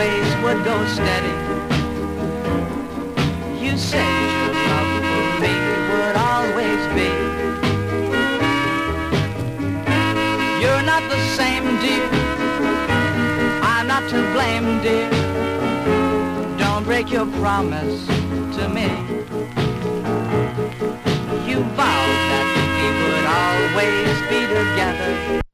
always would go steady. You said your love for me would always be. You're not the same, dear. I'm not to blame, dear. Don't break your promise to me. You vowed that we would always be together.